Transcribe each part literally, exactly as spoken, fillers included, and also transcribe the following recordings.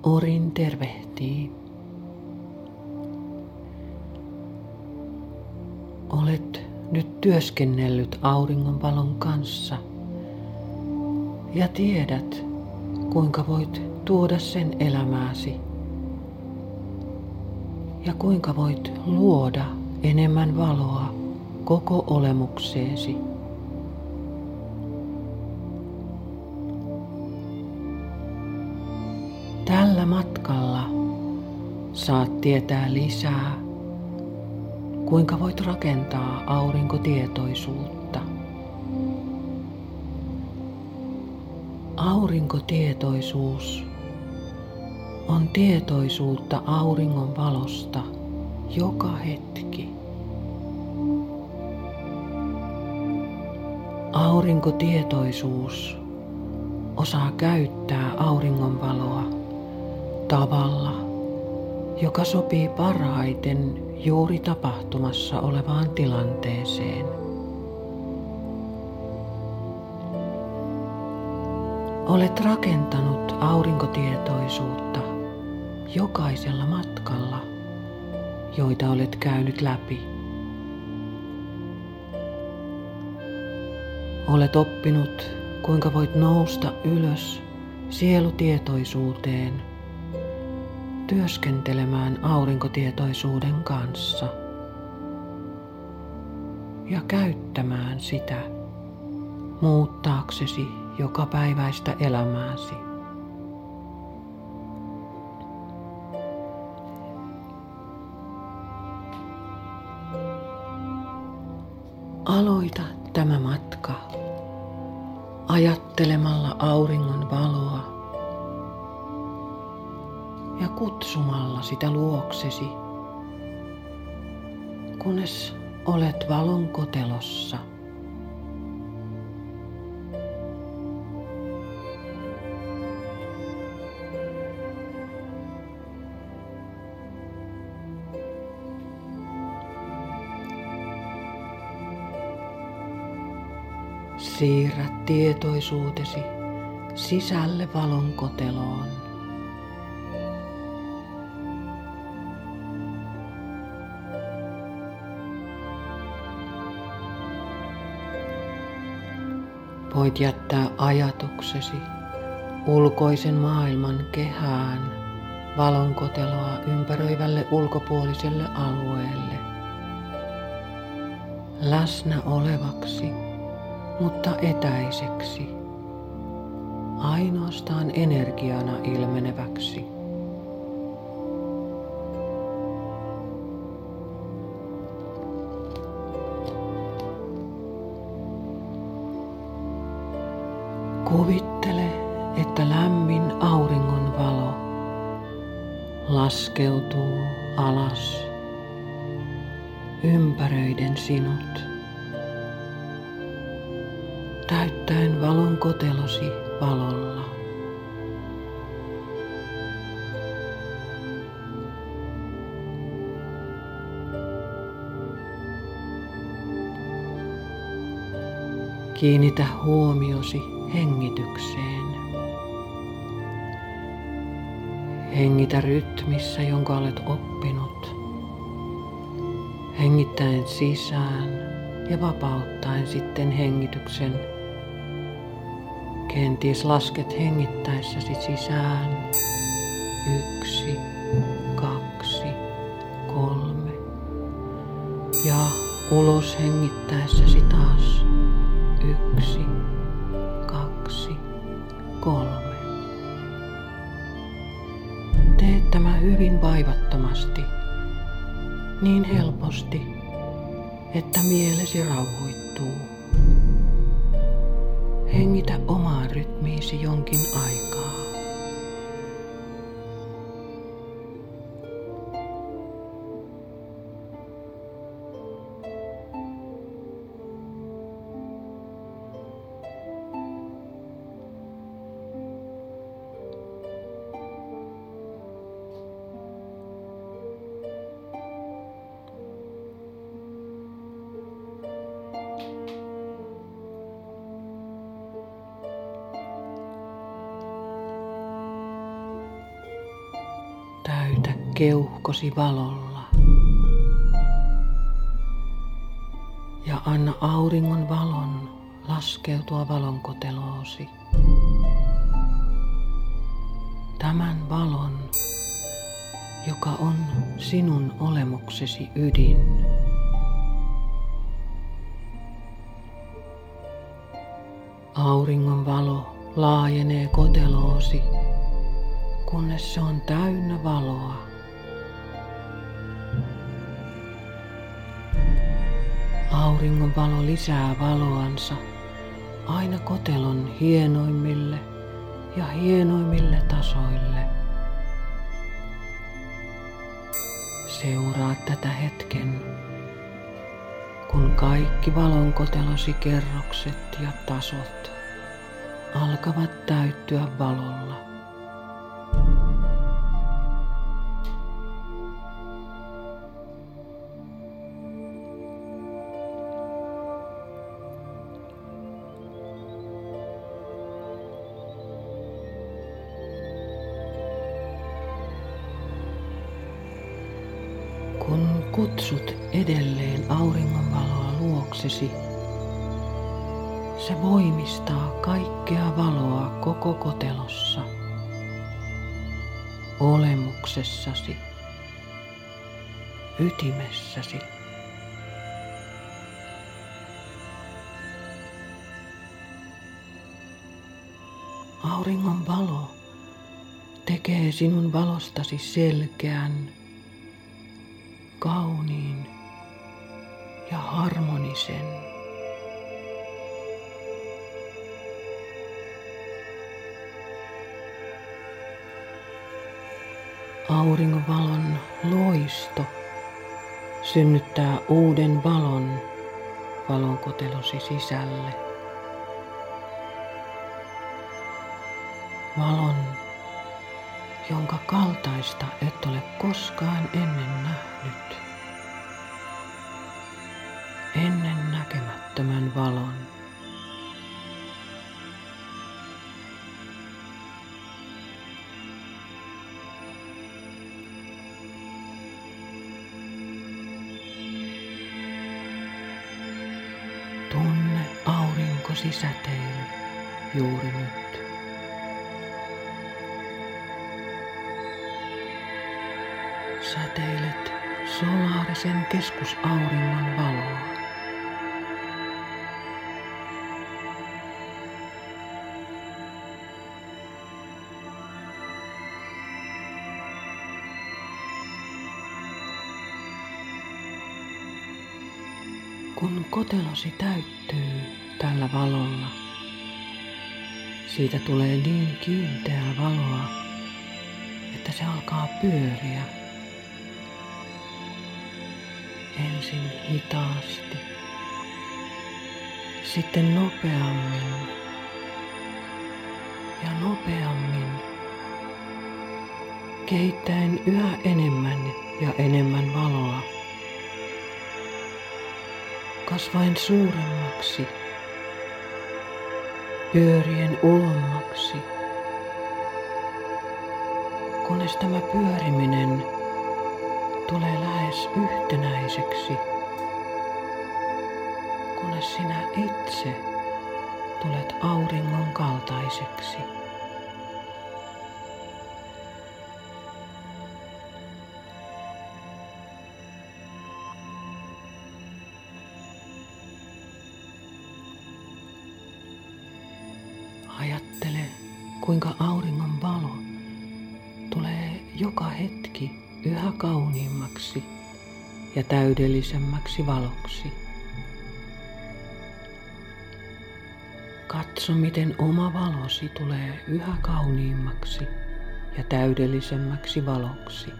Orin tervehtii. Olet nyt työskennellyt auringonvalon kanssa ja tiedät, kuinka voit tuoda sen elämääsi ja kuinka voit luoda enemmän valoa koko olemukseesi. Tällä matkalla saat tietää lisää, kuinka voit rakentaa aurinkotietoisuutta. Aurinkotietoisuus on tietoisuutta auringon valosta joka hetki. Aurinkotietoisuus osaa käyttää auringon valoa tavalla, joka sopii parhaiten juuri tapahtumassa olevaan tilanteeseen. Olet rakentanut aurinkotietoisuutta jokaisella matkalla, joita olet käynyt läpi. Olet oppinut, kuinka voit nousta ylös sielutietoisuuteen, työskentelemään aurinkotietoisuuden kanssa ja käyttämään sitä muuttaaksesi jokapäiväistä elämääsi. Aloita tämä matka ajattelemalla auringon valoa ja kutsumalla sitä luoksesi, kunnes olet valon kotelossa. Siirrä tietoisuutesi sisälle valon koteloon. Voit jättää ajatuksesi ulkoisen maailman kehään valon koteloa ympäröivälle ulkopuoliselle alueelle. Läsnä olevaksi, mutta etäiseksi, ainoastaan energiana ilmeneväksi. Kuvittele, että lämmin auringon valo laskeutuu alas ympäröiden sinut, täyttäen valon kotelosi valolla. Kiinnitä huomiosi hengitykseen. Hengitä rytmissä, jonka olet oppinut. Hengittäen sisään ja vapauttaen sitten hengityksen. Kenties lasket hengittäessäsi sisään. Yksi, kaksi, kolme. Ja ulos hengittäessäsi taas. Yksi, kaksi, kolme. Tee tämä hyvin vaivattomasti, niin helposti, että mielesi rauhoittuu. Hengitä omaan rytmiisi jonkin aikaa. Täytä keuhkosi valolla ja anna auringon valon laskeutua valonkoteloosi. Tämän valon, joka on sinun olemuksesi ydin. Auringon valo laajenee koteloosi, kunnes se on täynnä valoa. Auringon valo lisää valoansa aina kotelon hienoimmille ja hienoimmille tasoille. Seuraa tätä hetken, kun kaikki valonkotelosi kerrokset ja tasot alkavat täyttyä valolla. Kun kutsut edelleen auringonvaloa luoksesi, se voimistaa kaikkea valoa koko kotelossa, olemuksessasi, ytimessäsi. Auringon valo tekee sinun valostasi selkeän, kauniin ja harmonisen. Auringon valon loisto synnyttää uuden valon valonkotelosi sisälle. Valon, jonka kaltaista et ole koskaan ennen nähnyt. Ennen näkemättömän valon. Tunne aurinkosi säteily juuri nyt. Säteilet solaarisen keskusauringon valoa. Kun kotelosi täyttyy tällä valolla, siitä tulee niin kiinteää valoa, että se alkaa pyöriä. Ensin hitaasti, sitten nopeammin ja nopeammin, kehittäen yhä enemmän ja enemmän valoa, kasvaen suuremmaksi, pyörien ulommaksi, kunnes tämä pyöriminen tulee lähes yhtenäiseksi, kunnes sinä itse tulet auringon kaltaiseksi. Ajattele, kuinka auringon valo tulee joka hetki yhä kauniimmaksi ja täydellisemmäksi valoksi. Katso, miten oma valosi tulee yhä kauniimmaksi ja täydellisemmäksi valoksi.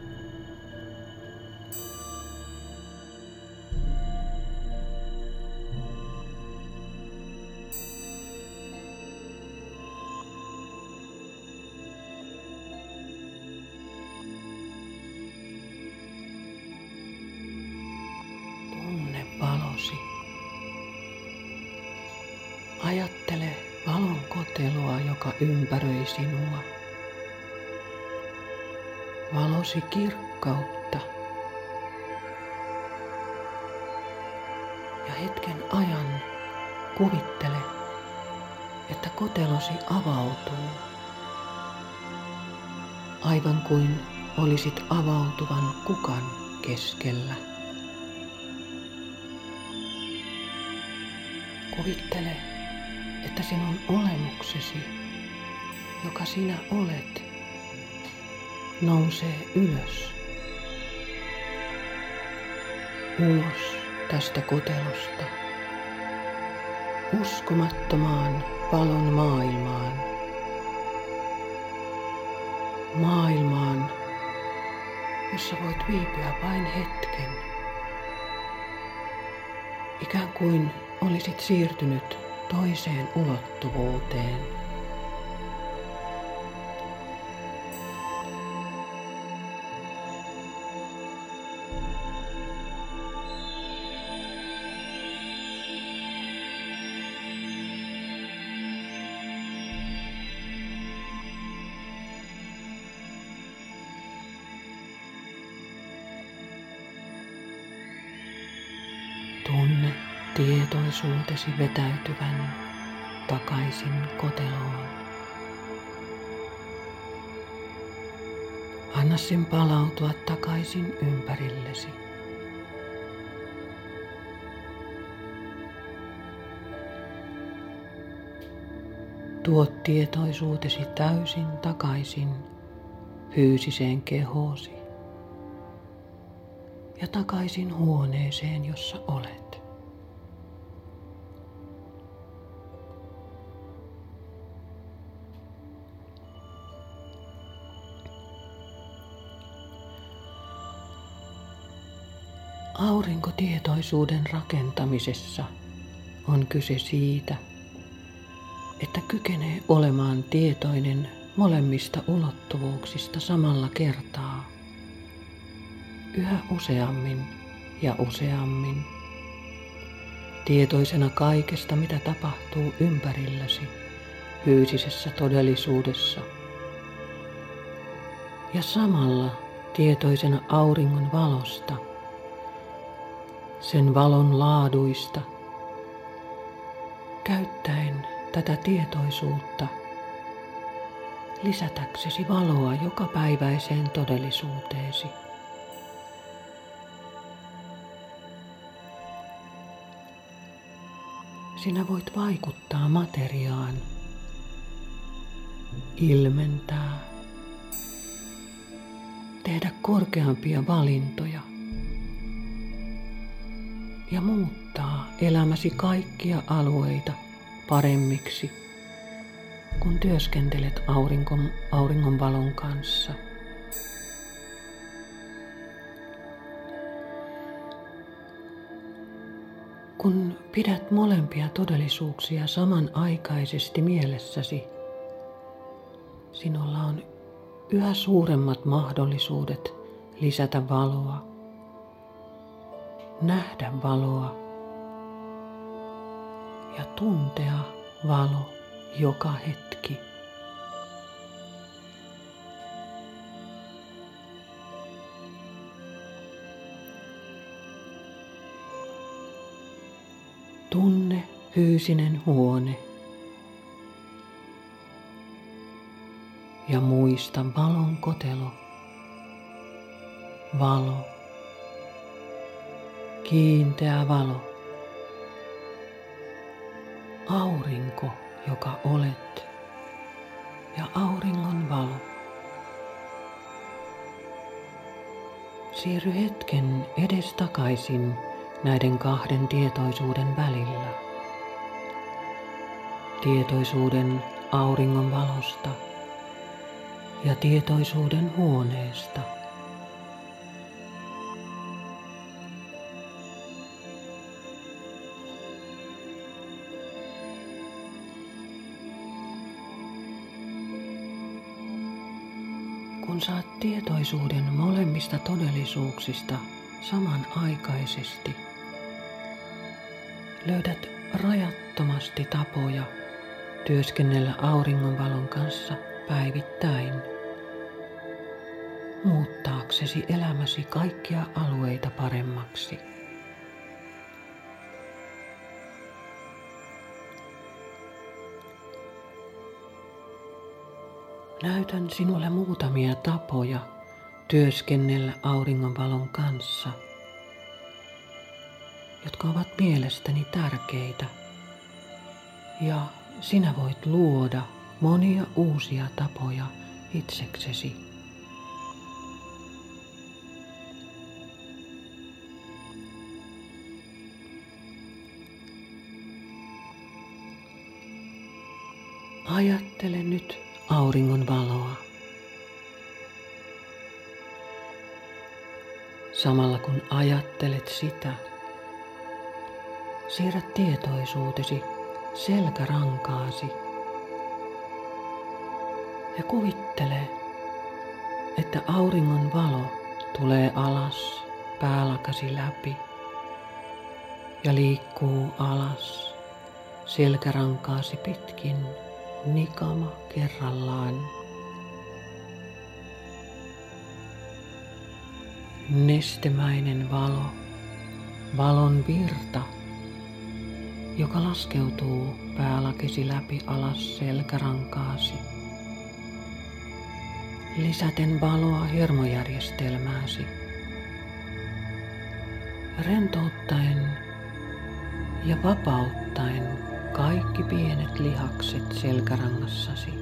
Valosi. Ajattele valon koteloa, joka ympäröi sinua. valosi kirkkautta. Ja hetken ajan kuvittele, että kotelosi avautuu, aivan kuin olisit avautuvan kukan keskellä. Kuvittele, että sinun olemuksesi, joka sinä olet, nousee ylös, ulos tästä kotelosta, uskomattomaan valon maailmaan, maailmaan, jossa voit viipyä vain hetken, ikään kuin olisit siirtynyt toiseen ulottuvuuteen. Tunne tietoisuutesi vetäytyvän takaisin koteloon. Anna sen palautua takaisin ympärillesi. Tuo tietoisuutesi täysin takaisin fyysiseen kehoosi ja takaisin huoneeseen, jossa olet. Aurinkotietoisuuden rakentamisessa on kyse siitä, että kykenee olemaan tietoinen molemmista ulottuvuuksista samalla kertaa, yhä useammin ja useammin, tietoisena kaikesta, mitä tapahtuu ympärilläsi fyysisessä todellisuudessa, ja samalla tietoisena auringon valosta, sen valon laaduista, käyttäen tätä tietoisuutta lisätäksesi valoa jokapäiväiseen todellisuuteesi. Sinä voit vaikuttaa materiaan, ilmentää, tehdä korkeampia valintoja ja muuttaa elämäsi kaikkia alueita paremmiksi, kun työskentelet auringon, auringonvalon kanssa. Kun pidät molempia todellisuuksia samanaikaisesti mielessäsi, sinulla on yhä suuremmat mahdollisuudet lisätä valoa, nähdä valoa ja tuntea valo joka hetki. Tunne fyysinen huone ja muista valon kotelo, valo, kiinteä valo, aurinko, joka olet, ja auringon valo. Siirry hetken edestakaisin näiden kahden tietoisuuden välillä. Tietoisuuden auringon valosta ja tietoisuuden huoneesta. Kun saat tietoisuuden molemmista todellisuuksista samanaikaisesti, löydät rajattomasti tapoja työskennellä auringonvalon kanssa päivittäin. muuttaaksesi elämäsi kaikkia alueita paremmaksi. Näytän sinulle muutamia tapoja työskennellä auringonvalon kanssa, jotka ovat mielestäni tärkeitä, ja sinä voit luoda monia uusia tapoja itseksesi. Ajattele nyt auringon valoa. Samalla kun ajattelet sitä, siirrä tietoisuutesi selkärankaasi ja kuvittele, että auringon valo tulee alas päälakasi läpi ja liikkuu alas selkärankaasi pitkin nikama kerrallaan. Nestemäinen valo, valon virta, joka laskeutuu päälakesi läpi alas selkärankaasi, lisäten valoa hermojärjestelmääsi, rentouttaen ja vapauttaen kaikki pienet lihakset selkärangassasi.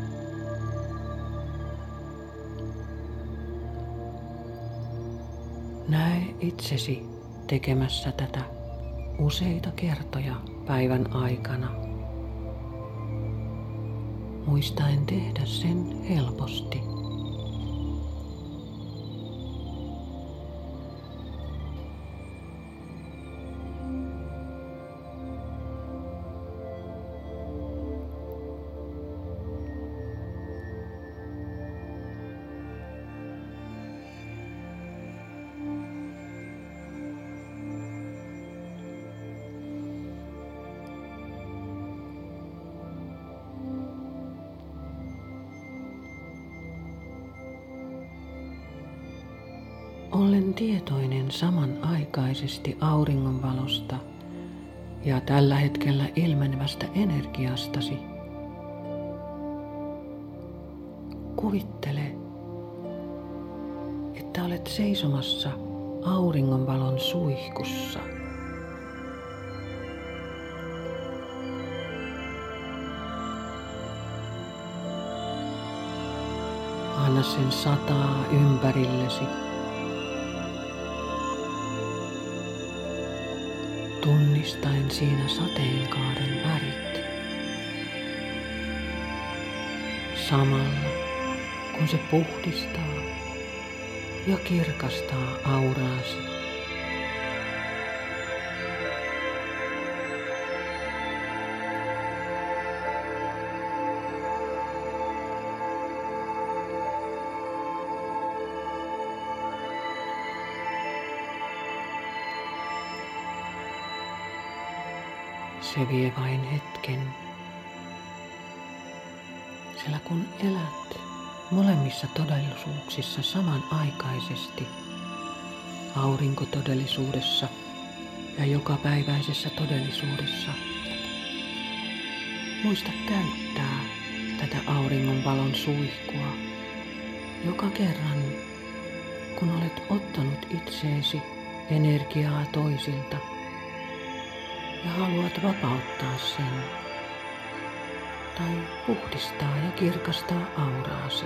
Näe itsesi tekemässä tätä useita kertoja päivän aikana, muistaen tehdä sen helposti. Olen tietoinen samanaikaisesti auringonvalosta ja tällä hetkellä ilmenevästä energiastasi. Kuvittele, että olet seisomassa auringonvalon suihkussa. Anna sen sataa ympärillesi. Tunnistaen siinä sateenkaaren värit. Samalla kun se puhdistaa ja kirkastaa auraasi. Se vie vain hetken, sillä kun elät molemmissa todellisuuksissa samanaikaisesti, aurinkotodellisuudessa ja jokapäiväisessä todellisuudessa, muista käyttää tätä auringonvalon suihkua joka kerran, kun olet ottanut itseesi energiaa toisilta ja haluat vapauttaa sen tai puhdistaa ja kirkastaa auraasi.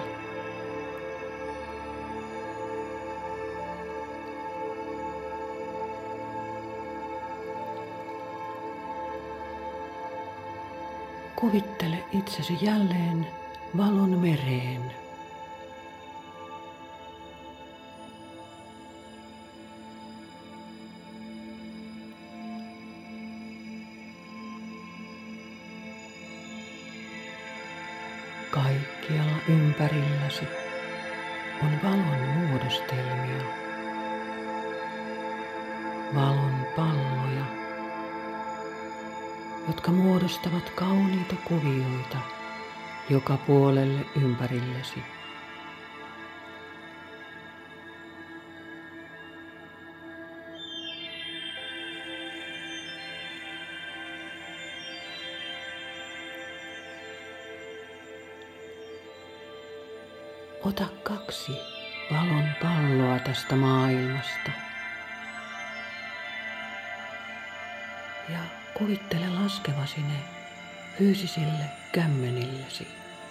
Kuvittele itsesi jälleen valon mereen. Kaikkialla ympärilläsi on valon muodostelmia, valon palloja, jotka muodostavat kauniita kuvioita joka puolelle ympärillesi. Ota kaksi valon palloa tästä maailmasta ja kuvittele laskevasi ne fyysisille kämmenillesi.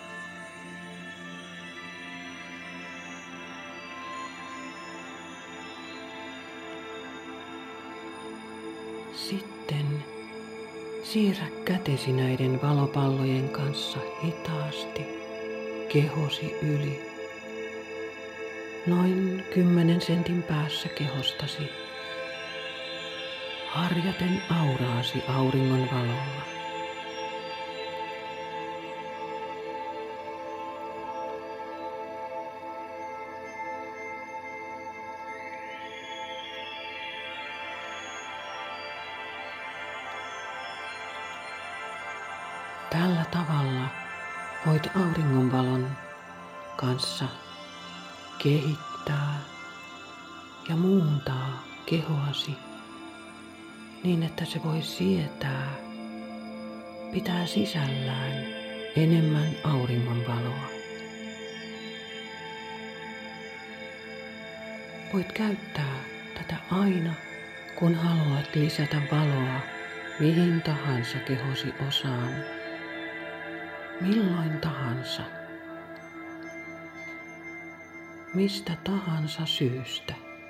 Sitten siirrä kätesi näiden valopallojen kanssa hitaasti kehosi yli, noin kymmenen sentin päässä kehostasi, harjaten auraasi auringon valolla. Tällä tavalla voit auringonvalon kanssa kehittää ja muuntaa kehoasi niin, että se voi sietää, pitää sisällään enemmän auringonvaloa. Voit käyttää tätä aina, kun haluat lisätä valoa mihin tahansa kehosi osaan. Milloin tahansa, mistä tahansa syystä.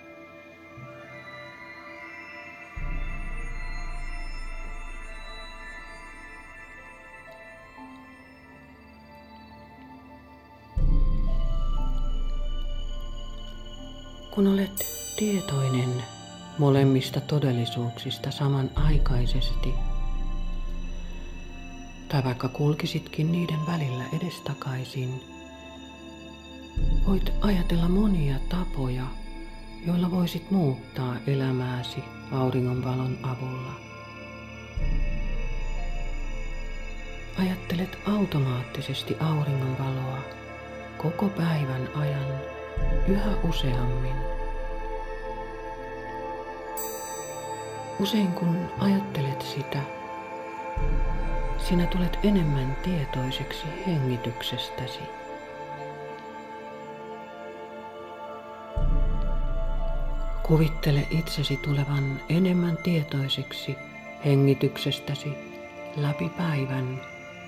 Kun olet tietoinen molemmista todellisuuksista samanaikaisesti, tai vaikka kulkisitkin niiden välillä edestakaisin, voit ajatella monia tapoja, joilla voisit muuttaa elämääsi auringonvalon avulla. Ajattelet automaattisesti auringonvaloa koko päivän ajan yhä useammin. Usein kun ajattelet sitä, sinä tulet enemmän tietoiseksi hengityksestäsi. Kuvittele itsesi tulevan enemmän tietoiseksi hengityksestäsi läpi päivän,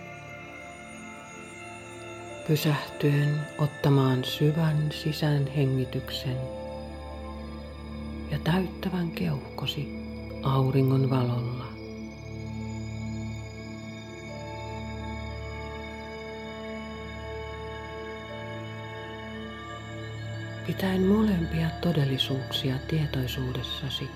pysähtyen ottamaan syvän sisään hengityksen ja täyttävän keuhkosi auringon valolla. Pitäen molempia todellisuuksia tietoisuudessasi,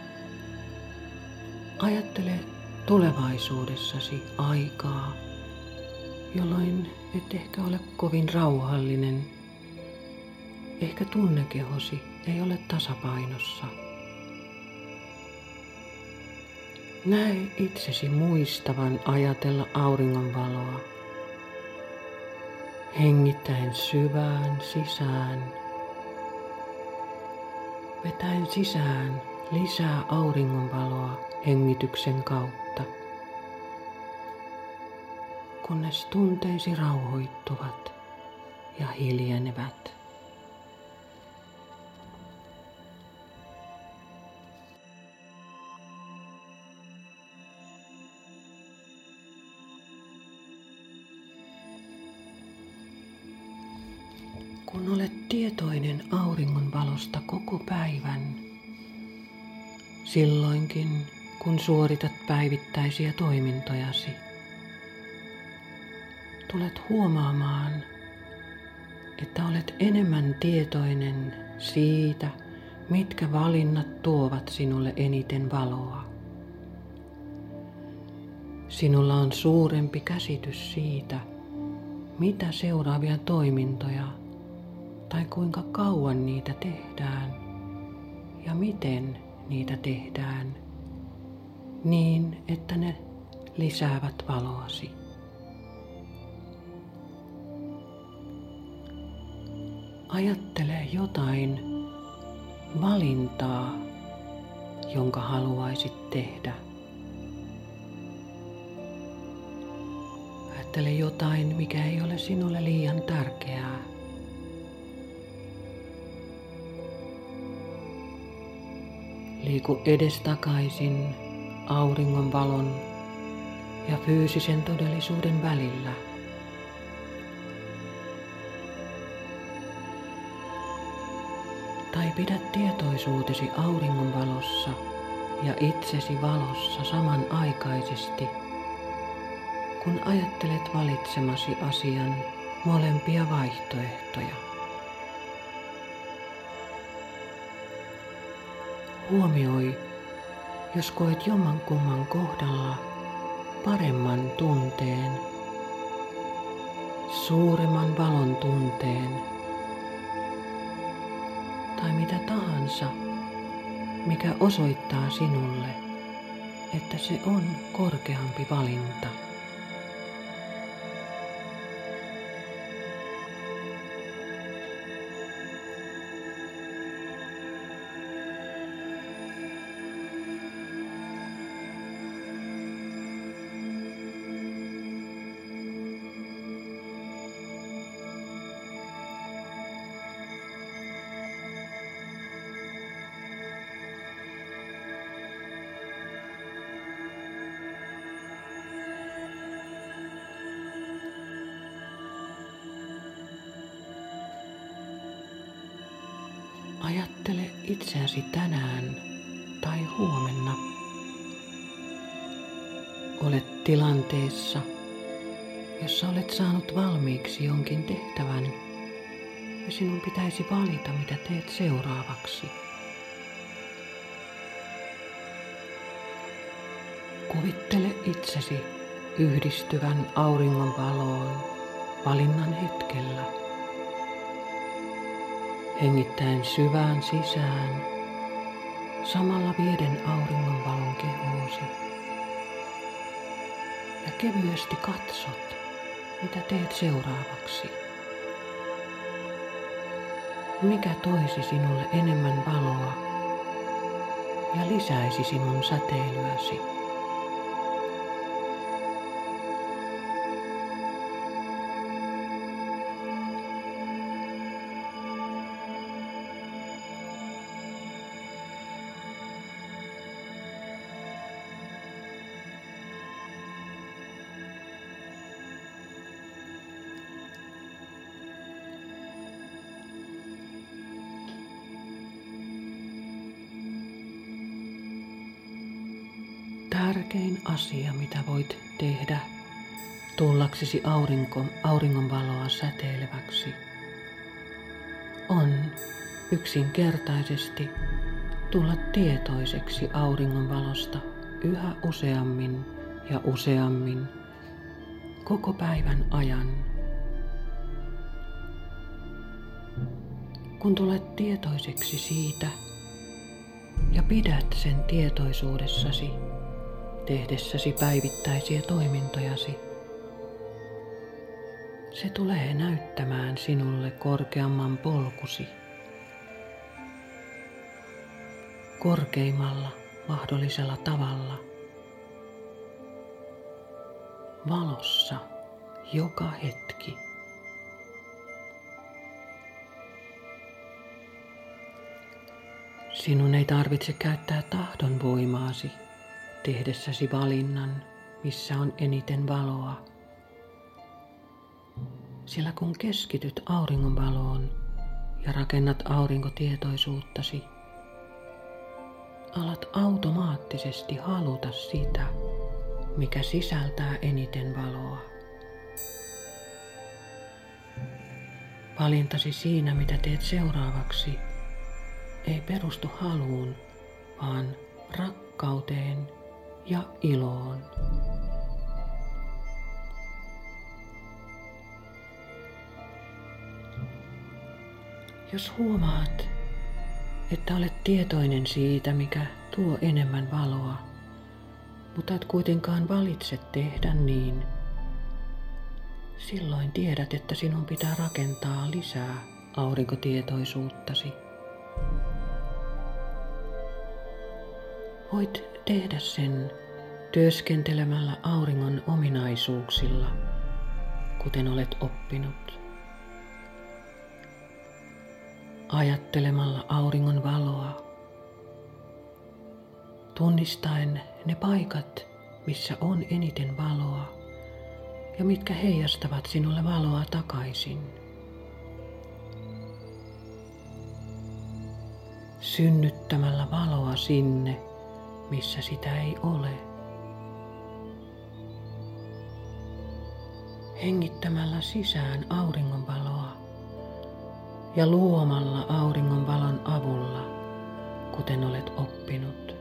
ajattele tulevaisuudessasi aikaa, jolloin et ehkä ole kovin rauhallinen, ehkä tunnekehosi ei ole tasapainossa. Näe itsesi muistavan ajatella auringonvaloa, hengittäen syvään sisään, vetäen sisään lisää auringonvaloa hengityksen kautta, kunnes tunteisi rauhoittuvat ja hiljenevät. Kun olet tietoinen auringon valosta koko päivän, silloinkin kun suoritat päivittäisiä toimintojasi, tulet huomaamaan, että olet enemmän tietoinen siitä, mitkä valinnat tuovat sinulle eniten valoa. Sinulla on suurempi käsitys siitä, mitä seuraavia toimintoja tai kuinka kauan niitä tehdään ja miten niitä tehdään niin, että ne lisäävät valoasi. Ajattele jotain valintaa, jonka haluaisit tehdä. Ajattele jotain, mikä ei ole sinulle liian tärkeää. Liiku edestakaisin auringon valon ja fyysisen todellisuuden välillä. Tai pidä tietoisuutesi auringon valossa ja itsesi valossa samanaikaisesti, kun ajattelet valitsemasi asian molempia vaihtoehtoja. Huomioi, jos koet jommankumman kohdalla paremman tunteen, suuremman valon tunteen tai mitä tahansa, mikä osoittaa sinulle, että se on korkeampi valinta. Ajattele itseäsi tänään tai huomenna. Olet tilanteessa, jossa olet saanut valmiiksi jonkin tehtävän ja sinun pitäisi valita, mitä teet seuraavaksi. Kuvittele itsesi yhdistyvän auringon valoon valinnan hetkellä. Hengittäen syvään sisään, samalla vieden auringon valon kehoosi. Ja kevyesti katsot, mitä teet seuraavaksi. Mikä toisi sinulle enemmän valoa ja lisäisi sinun säteilyäsi. Tärkein asia, mitä voit tehdä tullaksesi aurinko, auringon valoa säteileväksi, on yksinkertaisesti tulla tietoiseksi auringon valosta yhä useammin ja useammin koko päivän ajan. Kun tulet tietoiseksi siitä ja pidät sen tietoisuudessasi, tehdessäsi päivittäisiä toimintojasi, se tulee näyttämään sinulle korkeamman polkusi, korkeimmalla mahdollisella tavalla, valossa joka hetki. Sinun ei tarvitse käyttää tahdon voimaasi tehdessäsi valinnan, missä on eniten valoa. Sillä kun keskityt auringonvaloon ja rakennat aurinkotietoisuuttasi, alat automaattisesti haluta sitä, mikä sisältää eniten valoa. Valintasi siinä, mitä teet seuraavaksi, ei perustu haluun, vaan rakkauteen ja iloon. Jos huomaat, että olet tietoinen siitä, mikä tuo enemmän valoa, mutta et kuitenkaan valitse tehdä niin, silloin tiedät, että sinun pitää rakentaa lisää aurinkotietoisuuttasi. Voit tehdä sen työskentelemällä auringon ominaisuuksilla, kuten olet oppinut. Ajattelemalla auringon valoa tunnistaen ne paikat, missä on eniten valoa ja mitkä heijastavat sinulle valoa takaisin. Synnyttämällä valoa sinne, missä sitä ei ole. Hengittämällä sisään auringonvaloa ja luomalla auringonvalon avulla, kuten olet oppinut.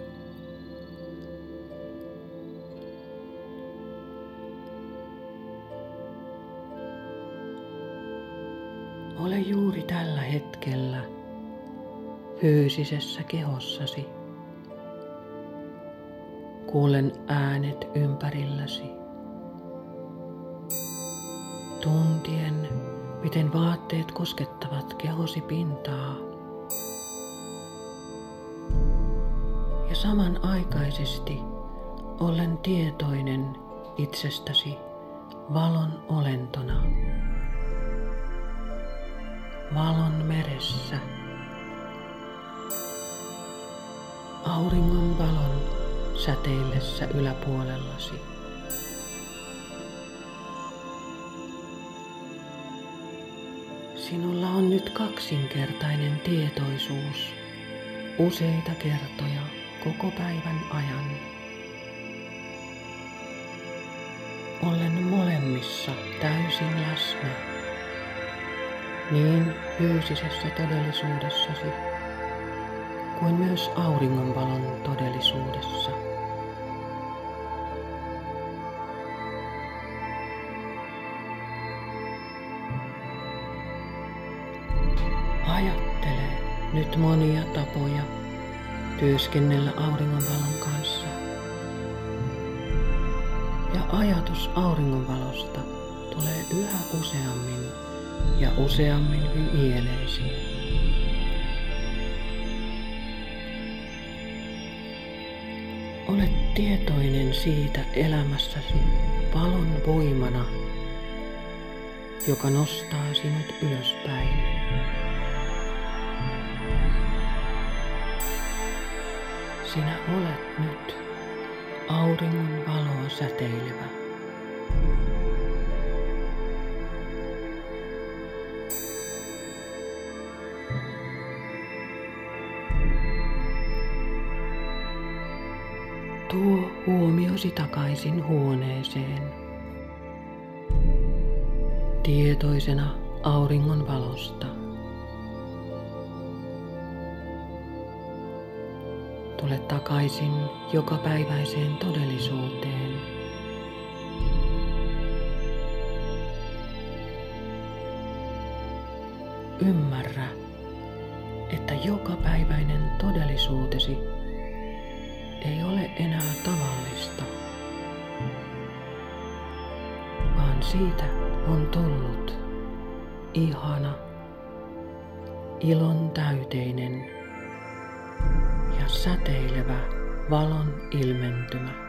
Ole juuri tällä hetkellä fyysisessä kehossasi. Kuulen äänet ympärilläsi. Tuntien, miten vaatteet koskettavat kehosi pintaa. Ja samanaikaisesti ollen tietoinen itsestäsi valon olentona. Valon meressä. Auringon valon säteillessä yläpuolellasi. Sinulla on nyt kaksinkertainen tietoisuus useita kertoja koko päivän ajan. Ollen molemmissa täysin läsnä, niin fyysisessä todellisuudessasi kuin myös auringonvalon todellisuudessa. Ajattele nyt monia tapoja työskennellä auringonvalon kanssa. Ja ajatus auringonvalosta tulee yhä useammin ja useammin mieleesi. Olet tietoinen siitä elämässäsi valon voimana, joka nostaa sinut ylöspäin. Sinä olet nyt auringon valoa säteilevä. Tuo huomiosi takaisin huoneeseen. Tietoisena auringon valosta. Tule takaisin jokapäiväiseen todellisuuteen. Ymmärrä, että jokapäiväinen todellisuutesi ei ole enää tavallista, vaan siitä on tullut ihana, ilon täyteinen ja säteilevä valon ilmentymä.